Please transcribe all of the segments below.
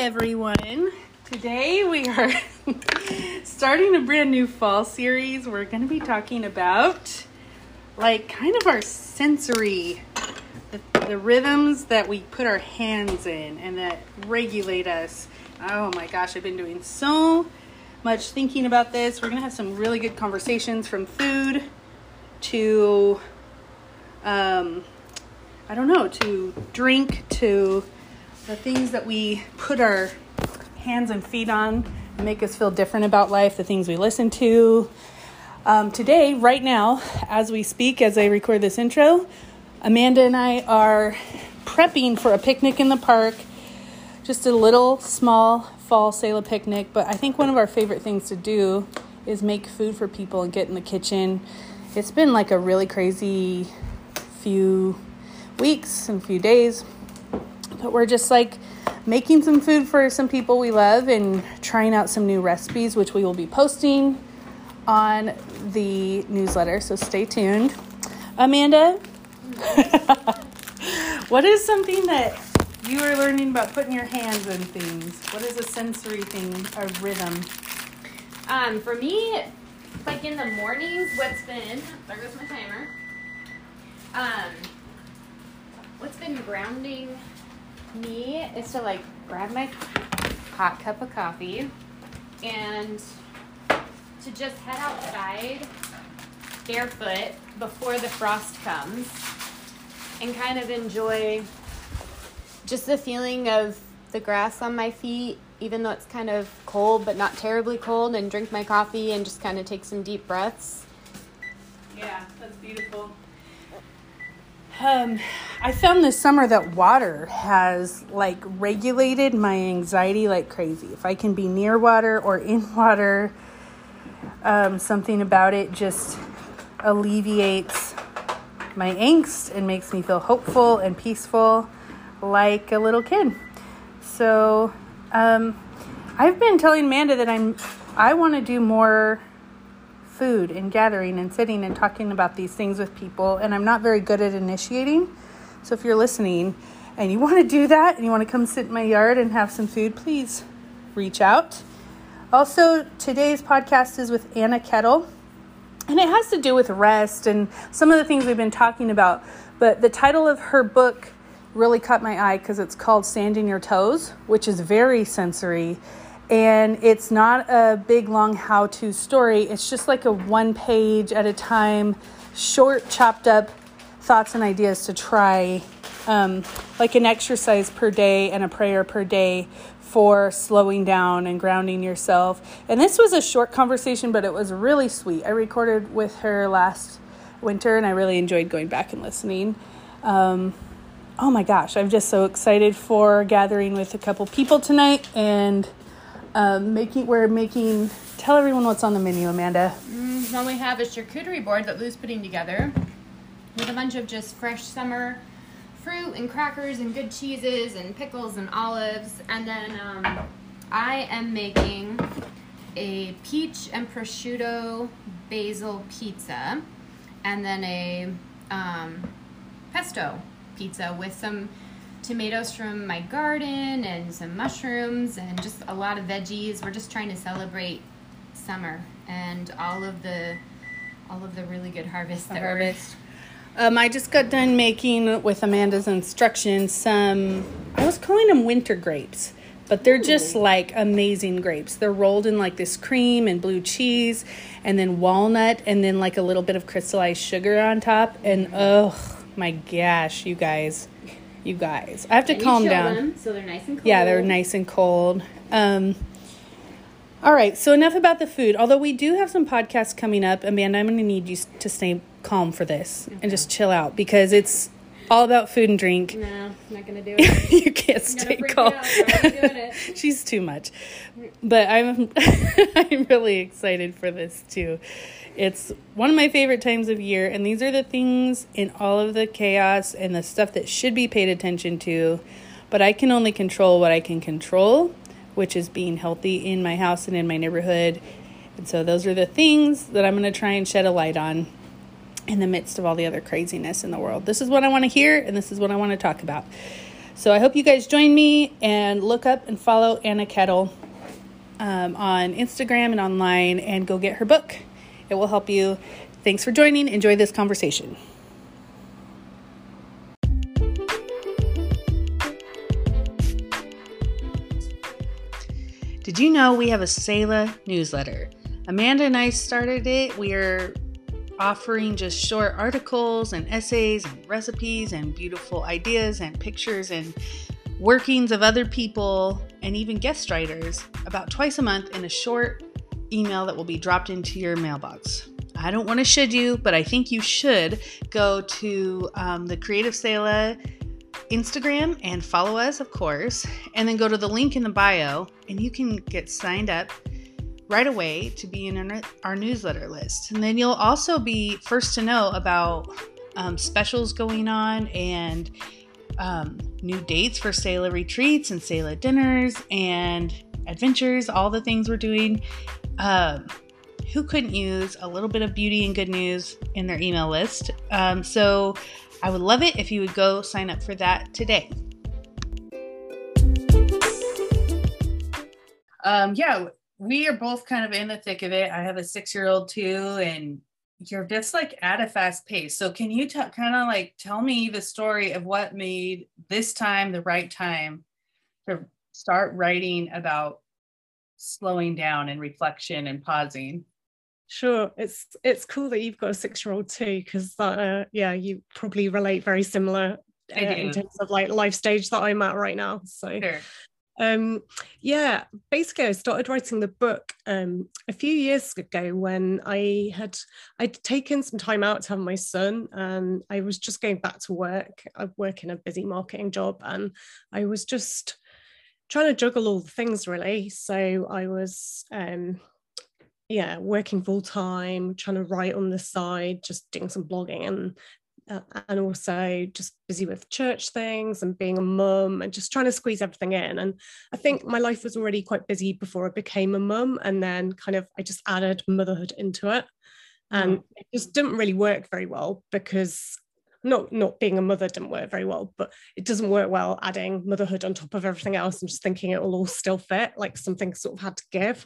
everyone. Today we are starting a brand new fall series. We're going to be talking about kind of our sensory, the rhythms that we put our hands in and that regulate us. Oh my gosh, I've been doing so much thinking about this. We're going to have some really good conversations, from food to to drink, to the things that we put our hands and feet on and make us feel different about life, the things we listen to. Today, right now, as we speak, as I record this intro, Amanda and I are prepping for a picnic in the park. Just a little small fall Selah picnic, but I think one of our favorite things to do is make food for people and get in the kitchen. It's been like a really crazy few weeks and few days, but we're just making some food for some people we love and trying out some new recipes, which we will be posting on the newsletter, so stay tuned. Amanda, what is something that you are learning about putting your hands in things? What is a sensory thing, a rhythm? For me, in the mornings, there goes my timer. What's been grounding me is to grab my hot cup of coffee and to just head outside barefoot before the frost comes and kind of enjoy just the feeling of the grass on my feet, even though it's kind of cold but not terribly cold, and drink my coffee and just kind of take some deep breaths. Yeah, that's beautiful. I found this summer that water has regulated my anxiety like crazy. If I can be near water or in water, something about it just alleviates my angst and makes me feel hopeful and peaceful like a little kid. So I've been telling Amanda that I want to do more food and gathering and sitting and talking about these things with people, and I'm not very good at initiating. So if you're listening and you want to do that and you want to come sit in my yard and have some food, please reach out. Also, today's podcast is with Anna Kettle, and it has to do with rest and some of the things we've been talking about. But the title of her book really caught my eye because it's called Sand in Your Toes, which is very sensory. And it's not a big, long how-to story. It's just a 1 page at a time, short, chopped up thoughts and ideas to try, an exercise per day and a prayer per day for slowing down and grounding yourself. And this was a short conversation, but it was really sweet. I recorded with her last winter, and I really enjoyed going back and listening. Oh my gosh, I'm just so excited for gathering with a couple people tonight and tell everyone what's on the menu, Amanda. Well, we have a charcuterie board that Lou's putting together with a bunch of just fresh summer fruit and crackers and good cheeses and pickles and olives. And then I am making a peach and prosciutto basil pizza, and then a pesto pizza with some tomatoes from my garden and some mushrooms and just a lot of veggies. We're just trying to celebrate summer and all of the really good harvest. I just got done making, with Amanda's instructions, I was calling them winter grapes, but they're just amazing grapes. They're rolled in this cream and blue cheese and then walnut and then a little bit of crystallized sugar on top. And oh my gosh, you guys, I have to calm down. Them, so they're nice and cold. Yeah, they're nice and cold. All right, so enough about the food. Although we do have some podcasts coming up, Amanda, I'm going to need you to stay calm for this and just chill out, because it's all about food and drink. No, I'm not going to do it. You can't stay calm. Doing it. She's too much. But I'm really excited for this too. It's one of my favorite times of year, and these are the things in all of the chaos and the stuff that should be paid attention to, but I can only control what I can control, which is being healthy in my house and in my neighborhood. And so those are the things that I'm going to try and shed a light on in the midst of all the other craziness in the world. This is what I want to hear, and this is what I want to talk about. So I hope you guys join me and look up and follow Anna Kettle on Instagram and online, and go get her book. It will help you. Thanks for joining. Enjoy this conversation. Did you know we have a Selah newsletter? Amanda and I started it. We're offering just short articles and essays and recipes and beautiful ideas and pictures and workings of other people and even guest writers about twice a month in a short email that will be dropped into your mailbox. I don't want to should you, but I think you should go to the Creative Selah Instagram and follow us, of course, and then go to the link in the bio and you can get signed up right away to be in our newsletter list. And then you'll also be first to know about specials going on and new dates for Selah retreats and Selah dinners and adventures, all the things we're doing. Who couldn't use a little bit of beauty and good news in their email list? So I would love it if you would go sign up for that today. Yeah, we are both kind of in the thick of it. I have a 6-year-old too, and you're just like at a fast pace. So can you kind of like tell me the story of what made this time the right time to start writing about slowing down and reflection and pausing? Sure. It's cool that you've got a 6-year-old too, because you probably relate very similar in terms of like life stage that I'm at right now. So sure. Basically I started writing the book a few years ago when I'd taken some time out to have my son, and I was just going back to work. I work in a busy marketing job, and I was just trying to juggle all the things really. So I was working full time, trying to write on the side, just doing some blogging, and also just busy with church things and being a mum and just trying to squeeze everything in. And I think my life was already quite busy before I became a mum, and then kind of I just added motherhood into it, and it just didn't really work very well, because not being a mother didn't work very well, but it doesn't work well adding motherhood on top of everything else and just thinking it will all still fit, like something sort of had to give.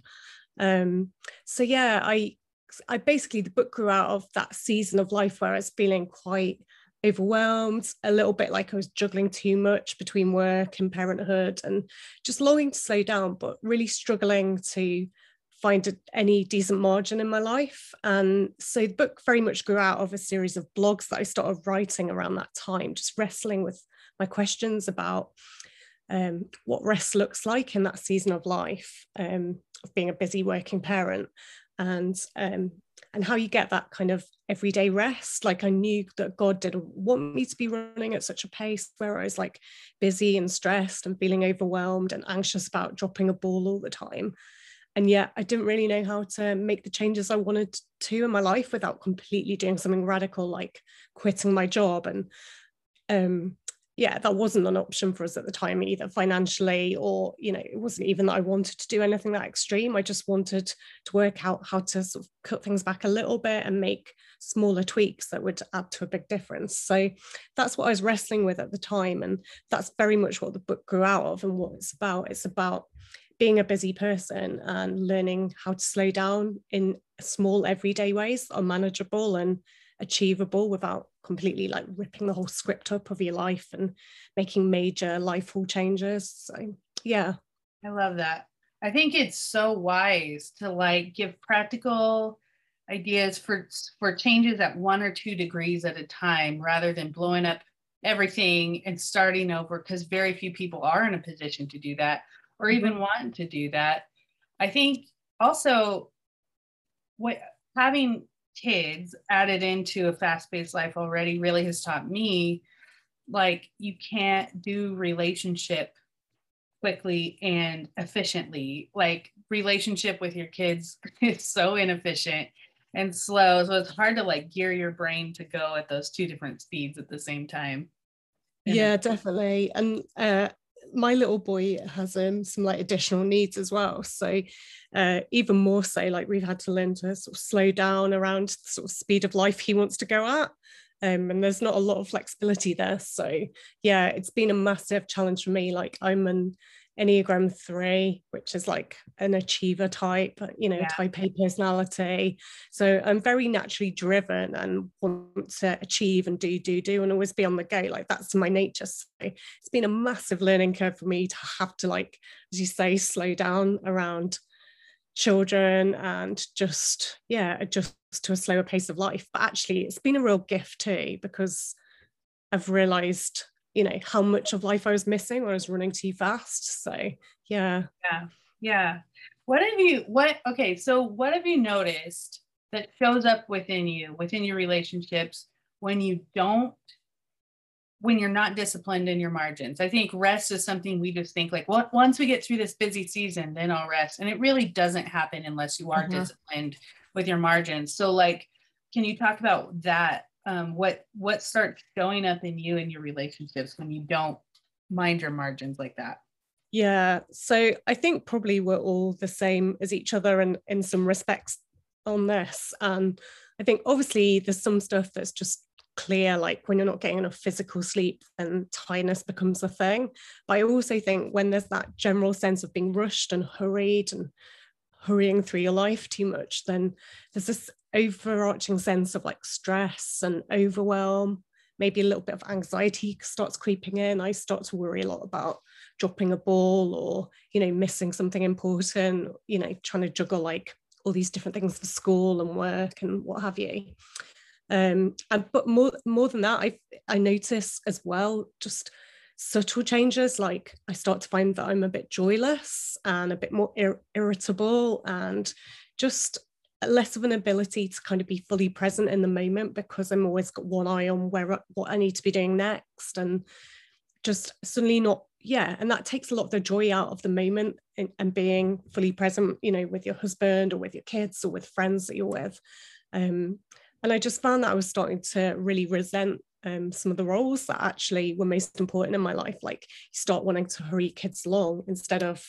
I basically, the book grew out of that season of life where I was feeling quite overwhelmed, a little bit like I was juggling too much between work and parenthood, and just longing to slow down, but really struggling to find any decent margin in my life. And so the book very much grew out of a series of blogs that I started writing around that time, just wrestling with my questions about what rest looks like in that season of life, of being a busy working parent, and how you get that kind of everyday rest. Like I knew that God didn't want me to be running at such a pace where I was like busy and stressed and feeling overwhelmed and anxious about dropping a ball all the time. And yet I didn't really know how to make the changes I wanted to in my life without completely doing something radical like quitting my job. And that wasn't an option for us at the time either, financially, or, it wasn't even that I wanted to do anything that extreme. I just wanted to work out how to sort of cut things back a little bit and make smaller tweaks that would add to a big difference. So that's what I was wrestling with at the time. And that's very much what the book grew out of and what it's about. It's about being a busy person and learning how to slow down in small everyday ways that are manageable and achievable without completely like ripping the whole script up of your life and making major lifeful changes. So yeah, I love that. I think it's so wise to like give practical ideas for changes at 1 or 2 degrees at a time, rather than blowing up everything and starting over, because very few people are in a position to do that or even want to do that. I think also having kids added into a fast-paced life already really has taught me, like, you can't do relationship quickly and efficiently. Like, relationship with your kids is so inefficient and slow, so it's hard to like gear your brain to go at those 2 different speeds at the same time. Yeah, definitely. And my little boy has some like additional needs as well, so even more so, like, we've had to learn to sort of slow down around the sort of speed of life he wants to go at. And there's not a lot of flexibility there. So yeah, it's been a massive challenge for me. Like I'm an Enneagram 3, which is like an achiever type, type A personality. So I'm very naturally driven and want to achieve and do and always be on the go. Like that's my nature. So it's been a massive learning curve for me to have to, like, as you say, slow down around children and just adjust to a slower pace of life. But actually it's been a real gift too, because I've realized how much of life I was missing when I was running too fast. So yeah. What have you noticed that shows up within your relationships when you're not disciplined in your margins? I think rest is something we just think like, well, once we get through this busy season, then I'll rest. And it really doesn't happen unless you are disciplined with your margins. So like, can you talk about that? What starts showing up in you and your relationships when you don't mind your margins like that? Yeah. So I think probably we're all the same as each other and in some respects on this. And I think obviously there's some stuff that's just clear, like when you're not getting enough physical sleep and tiredness becomes a thing. But I also think when there's that general sense of being rushed and hurried and hurrying through your life too much, then there's this overarching sense of like stress and overwhelm, maybe a little bit of anxiety starts creeping in. I start to worry a lot about dropping a ball or missing something important, trying to juggle like all these different things for school and work and what have you. But more than that, I notice as well just subtle changes. Like I start to find that I'm a bit joyless and a bit more irritable and just less of an ability to kind of be fully present in the moment, because I'm always got one eye on what I need to be doing next, and just suddenly not. And that takes a lot of the joy out of the moment and being fully present, with your husband or with your kids or with friends that you're with. And I just found that I was starting to really resent some of the roles that actually were most important in my life. Like you start wanting to hurry kids along instead of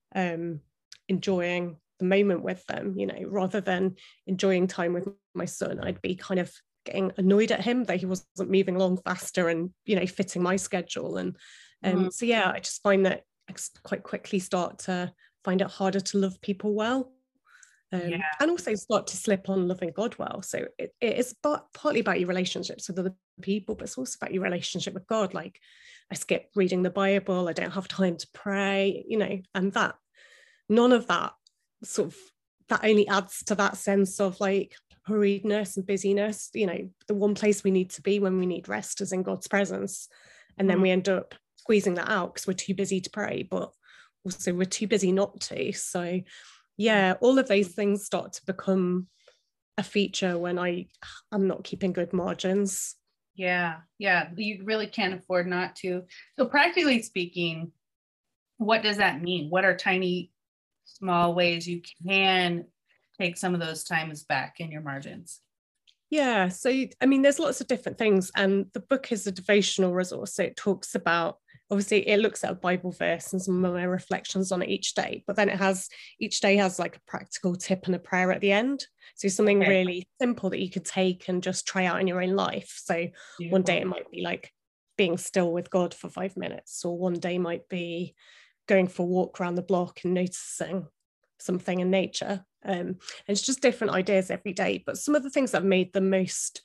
enjoying the moment with them, rather than enjoying time with my son. I'd be kind of getting annoyed at him that he wasn't moving along faster and, fitting my schedule. And so, yeah, I just find that I quite quickly start to find it harder to love people well. And also start to slip on loving God well. So it is partly about your relationships with other people, but it's also about your relationship with God. Like I skip reading the Bible, I don't have time to pray, and that none of that that only adds to that sense of like hurriedness and busyness. The one place we need to be when we need rest is in God's presence, and then we end up squeezing that out because we're too busy to pray, but also we're too busy not to. So all of those things start to become a feature when I'm not keeping good margins. You really can't afford not to. So practically speaking, what does that mean? What are tiny, small ways you can take some of those times back in your margins? Yeah, so I mean, there's lots of different things, and the book is a devotional resource. So it talks about, obviously, it looks at a Bible verse and some of my reflections on it each day, but then each day has like a practical tip and a prayer at the end. So something really simple that you could take and just try out in your own life. So one day it might be like being still with God for 5 minutes, or one day might be going for a walk around the block and noticing something in nature. And it's just different ideas every day. But some of the things that have made the most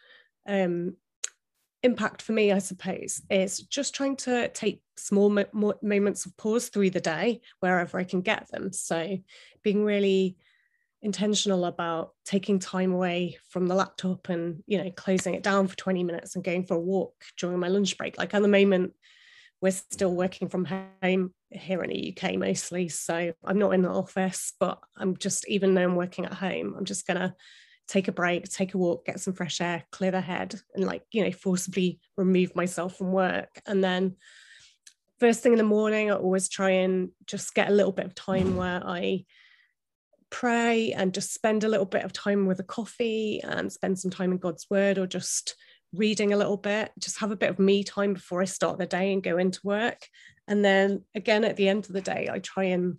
impact for me, I suppose, is just trying to take small moments of pause through the day wherever I can get them. So being really intentional about taking time away from the laptop and closing it down for 20 minutes and going for a walk during my lunch break. Like at the moment, we're still working from home here in the UK mostly, so I'm not in the office, but I'm just, even though I'm working at home, I'm just gonna take a break, take a walk, get some fresh air, clear the head, and forcibly remove myself from work. And then first thing in the morning, I always try and just get a little bit of time where I pray and just spend a little bit of time with a coffee and spend some time in God's word, or just reading a little bit, just have a bit of me time before I start the day and go into work. And then again, at the end of the day, I try and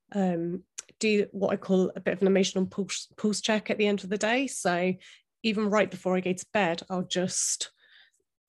do what I call a bit of an emotional pulse check at the end of the day. So even right before I go to bed, I'll just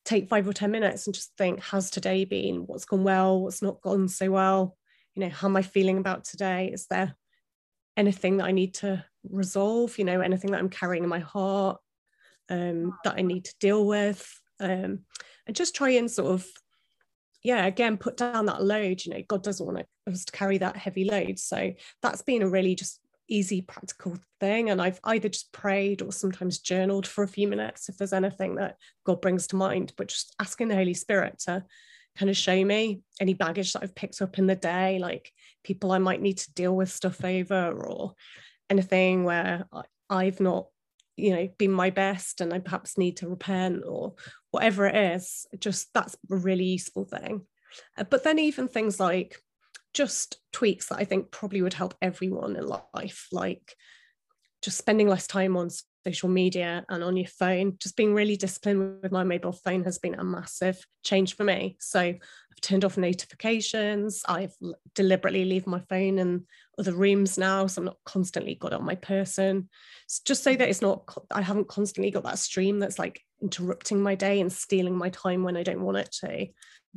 take 5 or 10 minutes and just think, how's today been? What's gone well? What's not gone so well? You know, how am I feeling about today? Is there anything that I need to resolve? You know, anything that I'm carrying in my heart that I need to deal with? And just try and sort of, again, put down that load. You know, God doesn't want us to carry that heavy load. So that's been a really just easy, practical thing. And I've either just prayed or sometimes journaled for a few minutes if there's anything that God brings to mind, but just asking the Holy Spirit to kind of show me any baggage that I've picked up in the day, like people I might need to deal with stuff over, or anything where I've not, you know, been my best and I perhaps need to repent, or whatever it is. Just that's a really useful thing. But then even things like just tweaks that I think probably would help everyone in life, like just spending less time on social media and on your phone. Just being really disciplined with my mobile phone has been a massive change for me. So I've turned off notifications. I've deliberately leave my phone in other rooms now, so I'm not constantly got it on my person. Just so that it's not, I haven't constantly got that stream that's like interrupting my day and stealing my time when I don't want it to.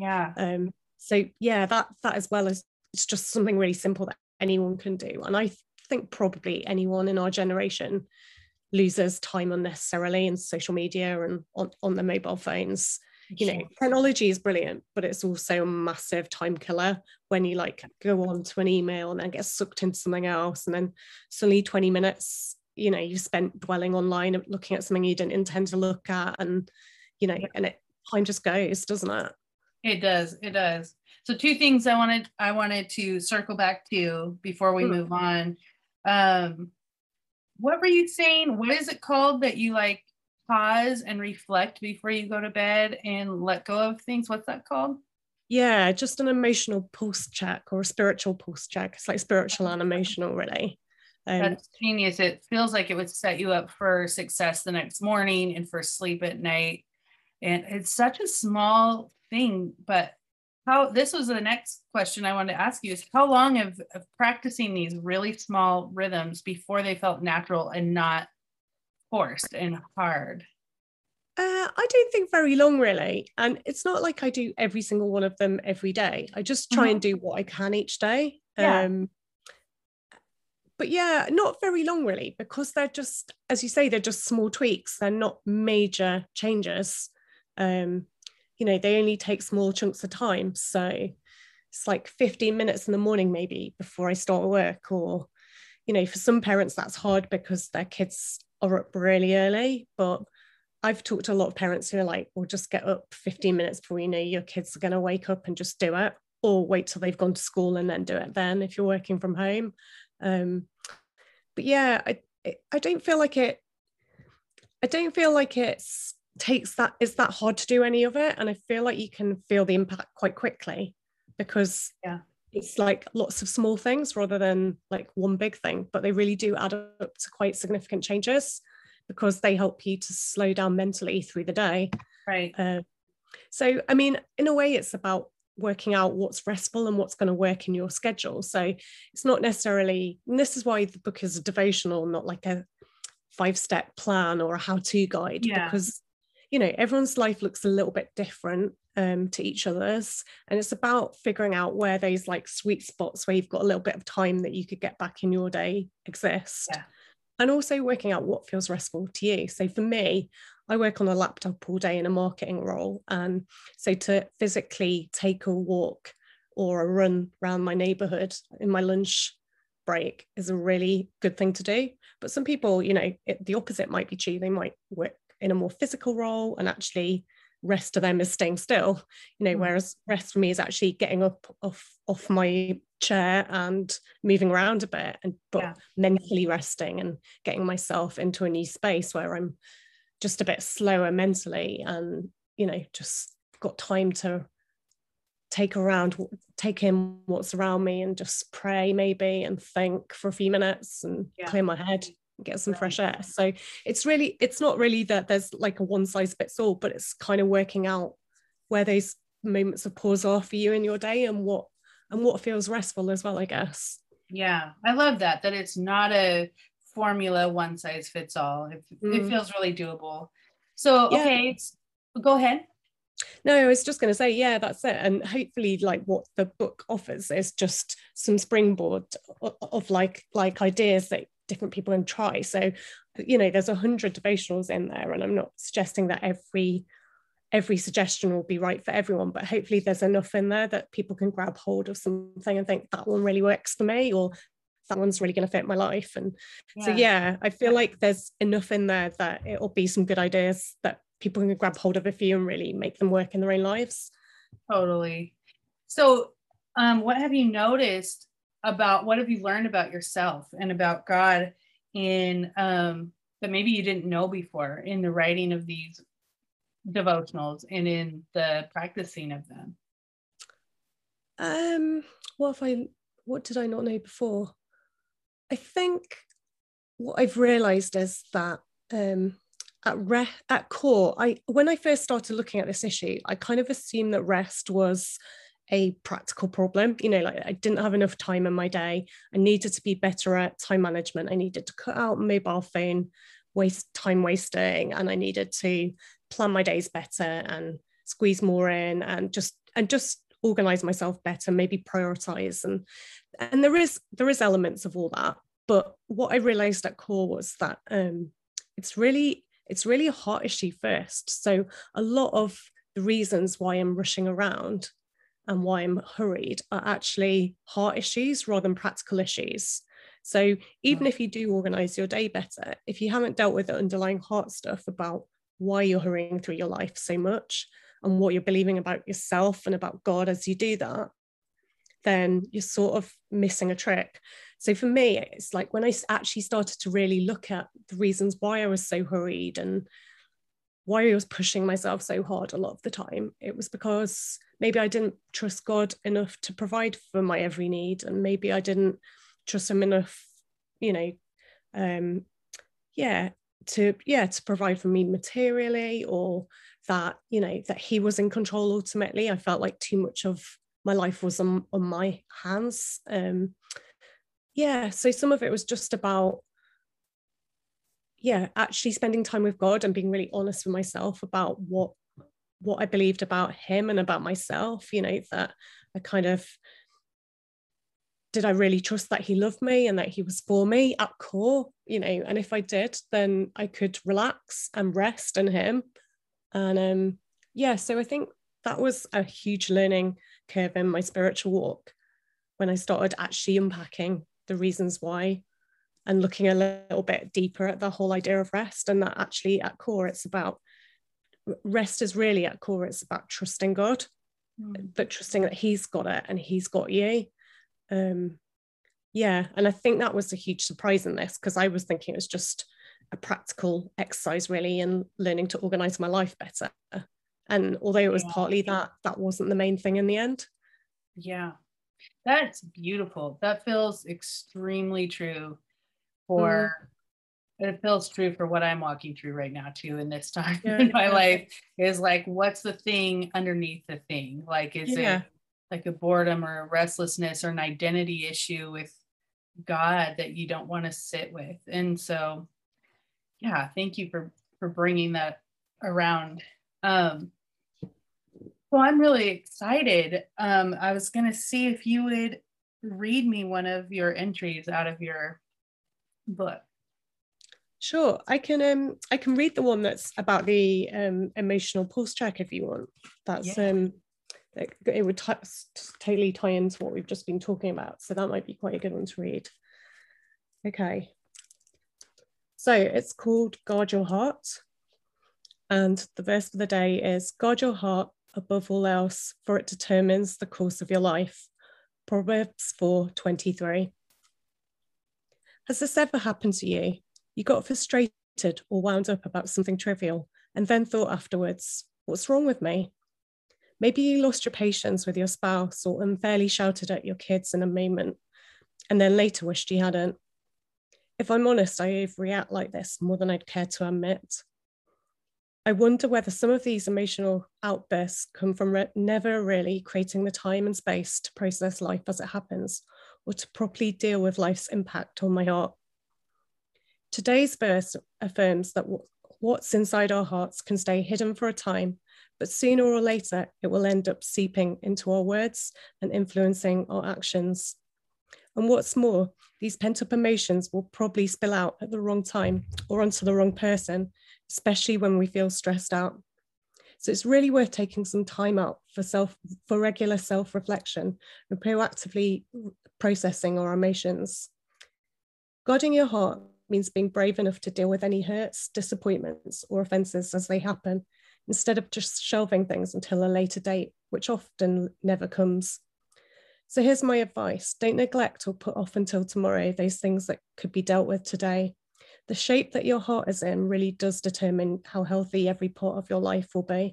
So that as well as, it's just something really simple that anyone can do. And I think probably anyone in our generation loses time unnecessarily in social media and on their mobile phones. You know, technology is brilliant, but it's also a massive time killer when you like go on to an email and then get sucked into something else, and then suddenly 20 minutes, you know, you've spent dwelling online looking at something you didn't intend to look at, and you know, and time just goes, doesn't it? It does. So two things I wanted to circle back to before we move on. What were you saying? What is it called that you like pause and reflect before you go to bed and let go of things? What's that called? Yeah, just an emotional pulse check, or a spiritual pulse check. It's like spiritual and emotional, really. That's genius. It feels like it would set you up for success the next morning and for sleep at night. And it's such a small thing, but this was the next question I wanted to ask you, is how long of practicing these really small rhythms before they felt natural and not forced and hard? I don't think very long, really. And it's not like I do every single one of them every day. I just try and do what I can each day. But yeah, not very long, really, because they're just, as you say, they're just small tweaks. They're not major changes. You know, they only take small chunks of time. So it's like 15 minutes in the morning, maybe before I start work. Or, you know, for some parents, that's hard because their kids are up really early. But I've talked to a lot of parents who are like, well, just get up 15 minutes before you know your kids are going to wake up and just do it, or wait till they've gone to school and then do it then if you're working from home. But yeah, I don't feel like it's it's that hard to do any of it, and I feel like you can feel the impact quite quickly, because it's like lots of small things rather than like one big thing, but they really do add up to quite significant changes because they help you to slow down mentally through the day. Right. So I mean, in a way, it's about working out what's restful and what's going to work in your schedule. So it's not necessarily, and this is why the book is a devotional, not like a 5-step plan or a how-to guide, because you know, everyone's life looks a little bit different to each other's, and it's about figuring out where those like sweet spots where you've got a little bit of time that you could get back in your day exist, and also working out what feels restful to you. So for me, I work on a laptop all day in a marketing role, and so to physically take a walk or a run around my neighborhood in my lunch break is a really good thing to do. But some people, you know, the opposite might be true. They might work in a more physical role, and actually rest to them is staying still, you know, whereas rest for me is actually getting up off my chair and moving around a bit, and mentally resting and getting myself into a new space where I'm just a bit slower mentally, and you know, just got time to take in what's around me, and just pray maybe and think for a few minutes and clear my head, get some fresh air. So it's not really that there's like a one size fits all, but it's kind of working out where those moments of pause are for you in your day, and what feels restful as well, I guess. Yeah, I love that it's not a formula, one size fits all. It feels really doable. So okay, go ahead. No, I was just going to say, yeah, that's it. And hopefully, like what the book offers is just some springboard of like ideas that different people can try. So, there's 100 devotionals in there, and I'm not suggesting that every suggestion will be right for everyone, but hopefully there's enough in there that people can grab hold of something and think that one really works for me, or that one's really going to fit my life. And so, yeah, I feel like there's enough in there that it'll be some good ideas that people can grab hold of a few and really make them work in their own lives. Totally. So what have you noticed what have you learned about yourself and about God in that maybe you didn't know before in the writing of these devotionals and in the practicing of them? What did I not know before? I think what I've realized is that at core, when I first started looking at this issue, I kind of assumed that rest was a practical problem. Like I didn't have enough time in my day. I needed to be better at time management. I needed to cut out mobile phone time wasting, and I needed to plan my days better and squeeze more in, and just organize myself better, maybe prioritize, and there is elements of all that. But what I realized at core was that it's really a heart issue first. So a lot of the reasons why I'm rushing around and why I'm hurried are actually heart issues rather than practical issues. So even if you do organize your day better, if you haven't dealt with the underlying heart stuff about why you're hurrying through your life so much and what you're believing about yourself and about God as you do that, then you're sort of missing a trick. So for me, it's like when I actually started to really look at the reasons why I was so hurried and why I was pushing myself so hard a lot of the time, it was because maybe I didn't trust God enough to provide for my every need, and maybe I didn't trust him enough, to provide for me materially, or that that he was in control ultimately. I felt like too much of my life was on my hands. So some of it was just about actually spending time with God and being really honest with myself about what I believed about him and about myself. That I kind of, did I really trust that he loved me and that he was for me at core? And if I did, then I could relax and rest in him. And so I think that was a huge learning curve in my spiritual walk when I started actually unpacking the reasons why and looking a little bit deeper at the whole idea of rest, and that actually at core it's about trusting God, but trusting that he's got it and he's got you. And I think that was a huge surprise in this, because I was thinking it was just a practical exercise really in learning to organize my life better, and although it was partly that wasn't the main thing in the end. That's beautiful. That feels extremely true it feels true for what I'm walking through right now too in this time in my life, is like, what's the thing underneath the thing? Like, is it like a boredom or a restlessness or an identity issue with God that you don't want to sit with? And so, thank you for bringing that around. So I'm really excited. I was going to see if you would read me one of your entries out of your book. Sure, I can read the one that's about the emotional pulse check if you want. That's it would totally tie into what we've just been talking about, so that might be quite a good one to read. Okay, so it's called Guard Your Heart, and the verse for the day is, guard your heart above all else, for it determines the course of your life. Proverbs 4:23. Has this ever happened to you? You got frustrated or wound up about something trivial and then thought afterwards, what's wrong with me? Maybe you lost your patience with your spouse or unfairly shouted at your kids in a moment and then later wished you hadn't. If I'm honest, I overreact like this more than I'd care to admit. I wonder whether some of these emotional outbursts come from never really creating the time and space to process life as it happens, or to properly deal with life's impact on my heart. Today's verse affirms that what's inside our hearts can stay hidden for a time, but sooner or later, it will end up seeping into our words and influencing our actions. And what's more, these pent-up emotions will probably spill out at the wrong time or onto the wrong person, especially when we feel stressed out. So it's really worth taking some time out for regular self-reflection and proactively processing our emotions. Guarding your heart means being brave enough to deal with any hurts, disappointments, or offenses as they happen, instead of just shelving things until a later date, which often never comes. So here's my advice. Don't neglect or put off until tomorrow those things that could be dealt with today. The shape that your heart is in really does determine how healthy every part of your life will be.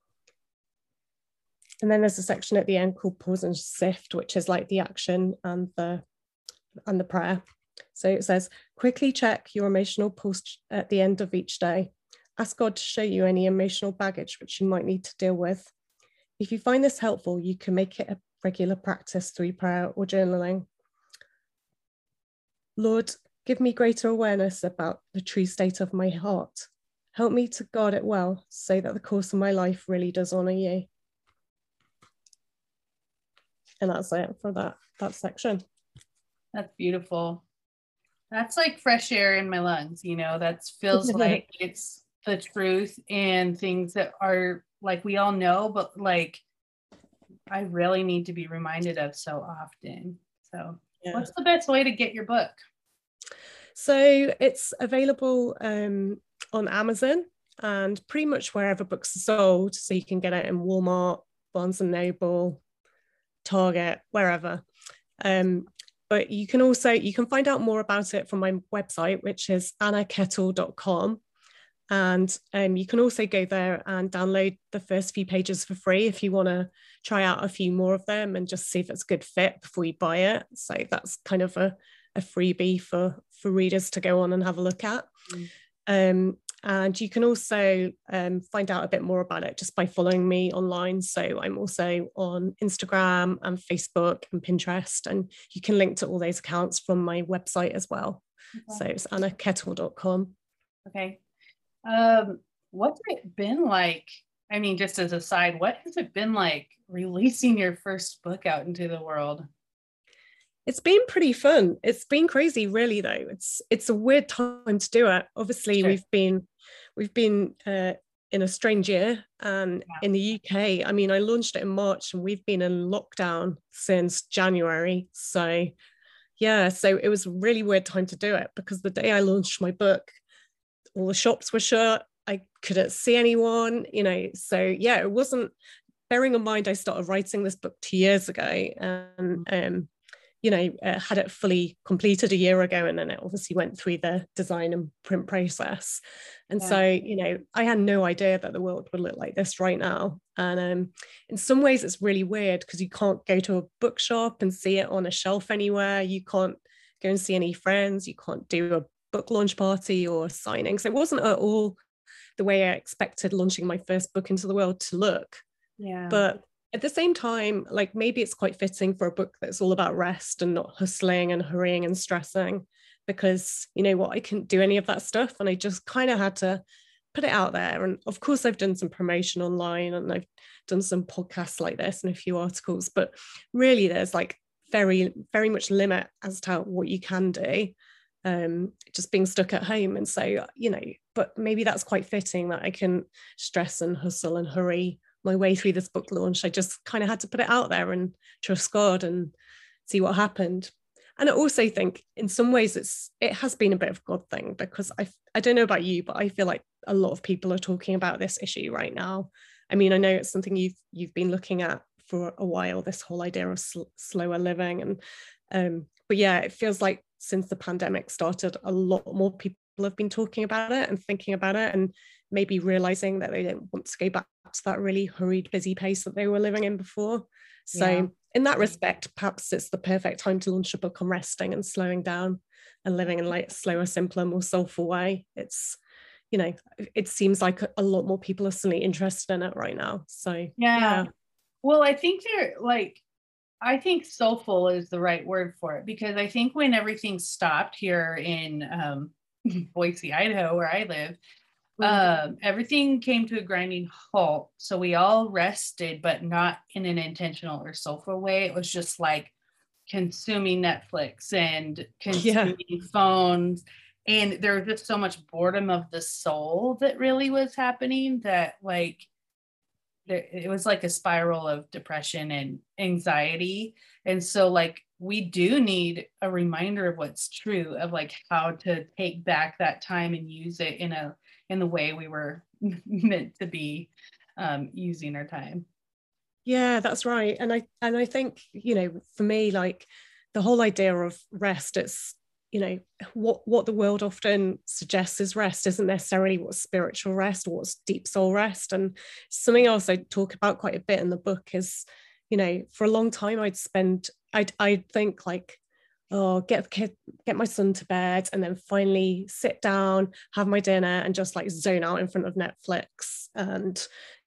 And then there's a section at the end called Pause and Sift, which is like the action and the prayer. So it says, quickly check your emotional pulse at the end of each day. Ask God to show you any emotional baggage which you might need to deal with. If you find this helpful, you can make it a regular practice through prayer or journaling. Lord, give me greater awareness about the true state of my heart. Help me to guard it well so that the course of my life really does honour you. And that's it for that section. That's beautiful. That's like fresh air in my lungs, that feels like it's the truth and things that are like we all know, but like I really need to be reminded of so often. So What's the best way to get your book? So it's available on Amazon and pretty much wherever books are sold. So you can get it in Walmart, Barnes & Noble, Target, wherever. But you can find out more about it from my website, which is annakettle.com. And you can also go there and download the first few pages for free if you want to try out a few more of them and just see if it's a good fit before you buy it. So that's kind of a freebie for readers to go on and have a look at. And you can also find out a bit more about it just by following me online. So I'm also on Instagram and Facebook and Pinterest, and you can link to all those accounts from my website as well. Okay. So it's annakettle.com. Okay. What's it been like? I mean, just as a side, what has it been like releasing your first book out into the world? It's been pretty fun. It's been crazy, really, though. It's a weird time to do it. Obviously, sure. we've been in a strange year, and in the UK, I mean, I launched it in March, and we've been in lockdown since January. So, so it was a really weird time to do it because the day I launched my book, all the shops were shut. I couldn't see anyone, So it wasn't. Bearing in mind, I started writing this book 2 years ago, and had it fully completed a year ago, and then it obviously went through the design and print process. And so, I had no idea that the world would look like this right now. And in some ways it's really weird because you can't go to a bookshop and see it on a shelf anywhere. You can't go and see any friends. You can't do a book launch party or signing. So it wasn't at all the way I expected launching my first book into the world to look. Yeah. But at the same time, like maybe it's quite fitting for a book that's all about rest and not hustling and hurrying and stressing, because I couldn't do any of that stuff. And I just kind of had to put it out there. And of course, I've done some promotion online and I've done some podcasts like this and a few articles, but really there's like very, very much limit as to what you can do. Just being stuck at home. And so, but maybe that's quite fitting that I can stress and hustle and hurry my way through this book launch. I just kind of had to put it out there and trust God and see what happened. And I also think in some ways it has been a bit of a God thing, because I don't know about you, but I feel like a lot of people are talking about this issue right now. I mean, I know it's something you've been looking at for a while, this whole idea of slower living. And but it feels like since the pandemic started, a lot more people have been talking about it and thinking about it, and maybe realizing that they don't want to go back to that really hurried, busy pace that they were living in before. So in that respect, perhaps it's the perfect time to launch a book on resting and slowing down and living in like a slower, simpler, more soulful way. It's, it seems like a lot more people are suddenly interested in it right now. So Well, I think I think soulful is the right word for it, because I think when everything stopped here in Boise, Idaho, where I live, everything came to a grinding halt. So we all rested, but not in an intentional or soulful way. It was just like consuming Netflix and consuming phones. And there was just so much boredom of the soul that really was happening that like it was like a spiral of depression and anxiety. And so like we do need a reminder of what's true, of like how to take back that time and use it in the way we were meant to be using our time. Yeah, that's right. And I think, for me, like the whole idea of rest, it's, what the world often suggests as rest isn't necessarily what's spiritual rest or what's deep soul rest. And something else I talk about quite a bit in the book is, for a long time I'd think like, oh, get my son to bed and then finally sit down, have my dinner and just like zone out in front of Netflix and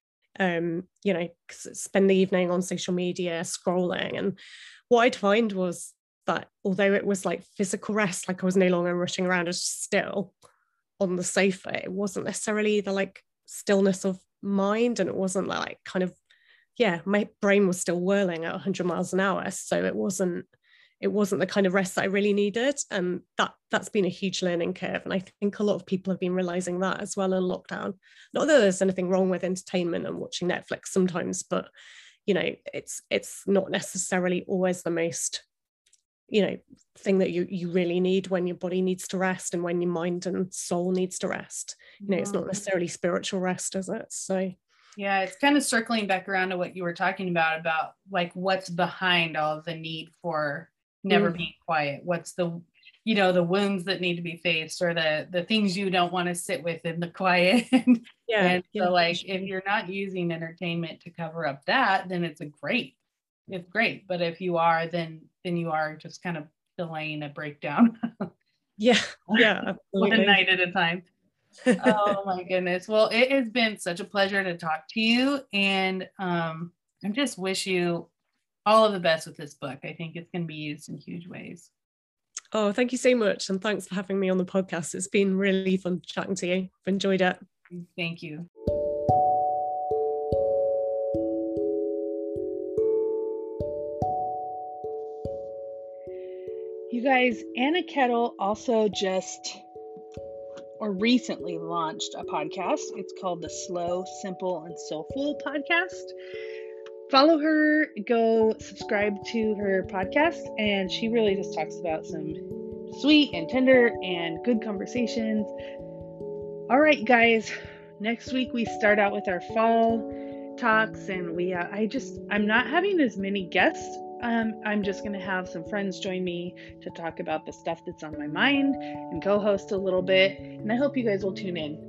spend the evening on social media scrolling. And what I'd find was that although it was like physical rest, like I was no longer rushing around, as still on the sofa, it wasn't necessarily the like stillness of mind, and it wasn't like kind of, my brain was still whirling at 100 miles an hour. So it wasn't the kind of rest that I really needed. And that's been a huge learning curve. And I think a lot of people have been realizing that as well in lockdown. Not that there's anything wrong with entertainment and watching Netflix sometimes, but it's not necessarily always the most thing that you really need when your body needs to rest and when your mind and soul needs to rest. It's not necessarily spiritual rest, is it? So yeah, it's kind of circling back around to what you were talking about like what's behind all of the need for never being quiet. What's the the wounds that need to be faced, or the things you don't want to sit with in the quiet. So like if you're not using entertainment to cover up that, then it's great. But if you are, then you are just kind of delaying a breakdown. Absolutely. One night at a time. Oh my goodness. Well, it has been such a pleasure to talk to you, and I just wish you all of the best with this book. I think it's going to be used in huge ways. Oh, thank you so much, and thanks for having me on the podcast. It's been really fun chatting to you. I've enjoyed it. Thank you. You guys, Anna Kettle also recently launched a podcast. It's called the Slow, Simple, and Soulful podcast. Follow her, go subscribe to her podcast, and she really just talks about some sweet and tender and good conversations. All right, guys, next week we start out with our fall talks, and I'm not having as many guests. I'm just going to have some friends join me to talk about the stuff that's on my mind and co-host a little bit. And I hope you guys will tune in.